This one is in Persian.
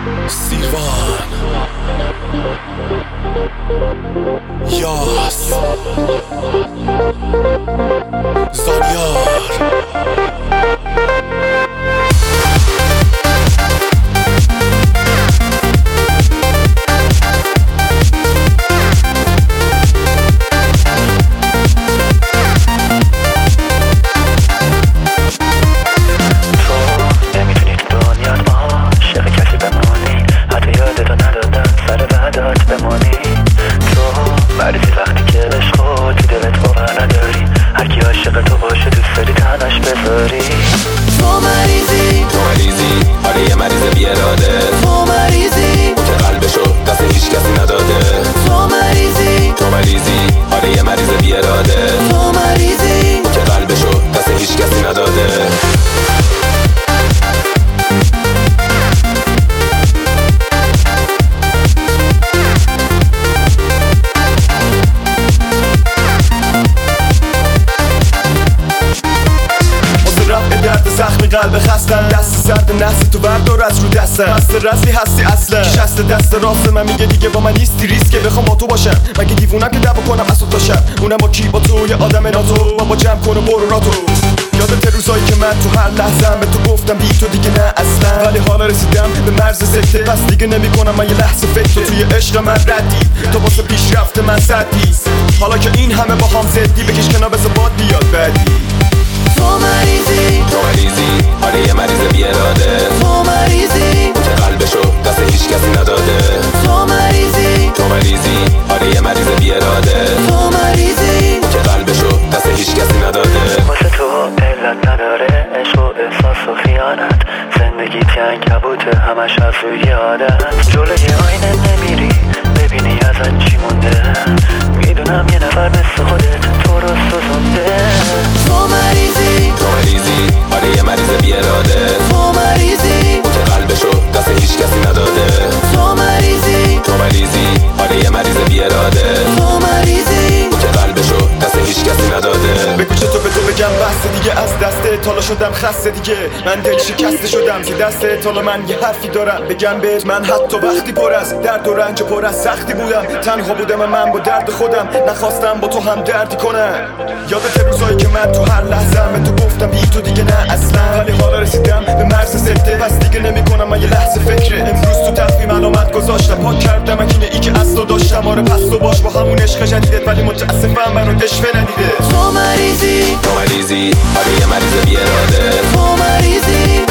سیروان یاس زانیار مریضی وقتی که عشق خود تو دلت باور نداری، هر کی عاشق تو باشه دوست داری تنش بذاری. تو مریضی آره یه مریض بی اراده. تو مریضی که قلبشو دست هیچ کسی نداده. تو مریضی آره یه مریض بی اراده. تو مریضی که قلبشو دست هیچ کسی نداده. زخمی قلب خستم، دست سرد نحس تو بردار از رو دستم. هست رسمی هستی اصلا شست دست راست من میگه دیگه با من نیستی، ریسکه بخوام با تو باشم. مگه دیوونم که دعوا کنم از تا شب، اونم با کی؟ با تو یه آدم ناتو. ما با جمع کن و برو راتو. یادت روزایی که من تو هر لحظه‌ام به تو گفتم بی تو دیگه نه اصلا، ولی حالا رسیدم به مرز سکته، پس دیگه نمیکنم من یه لحظه فکر. تو توی عشق من ردی، تو واسه پیشرفت من سدی. حالا که این همه با هم زدی، بکش کنار بذار باد بیاد بعدی. تو مریضی آره یه مریض بی اراده. تو مریضی که قلبشو دست هیچ کسی نداده. تو مریضی آره یه مریض بی اراده. تو مریضی که قلبشو دست هیچ کسی نداده. واسه تو علت نداره عشق و احساس و خیانت، زندگی عنکبوته همش از روی عادت. جلوی آینه نمیری ببینی ازت چی مونده، میدونم یه نفر مثل خودت تو رو سوزونده. تو مریضی آره یه مریض بی اراده. تو مریضی که قلبشو دست هیچ کسی نداده. تو مریضی آره یه مریض بی اراده. تو مریضی که قلبشو دست هیچ کسی نداده. به گوش تو به تو بگم بس دیگه، از دست تالا شدم خسته دیگه. من دل شکسته شدم که دست تالا من یه حرفی دارم بگم بهت. من حتی وقتی پر از درد و رنج و پر از سختی بودم، تنها بودم من با درد خودم، نخواستم با تو هم دردی کنم. یادت روزایی که من تو هر لحظه‌ام به تو گفتم بی تو دیگه نه اصلا، ولی حالا رسیدم به مرز سکته، پس دیگه نمیکنم من یه لحظه فکر. امروز تو تقویم علامت گذاشتم، پاک کردم اکنه ای که از تو داشتم. آره پس تو باش با همون عشق جدیدت، ولی متاسفم منو عشق ندیده. تو مریضی آره یه مریض بی اراده. تو مریضی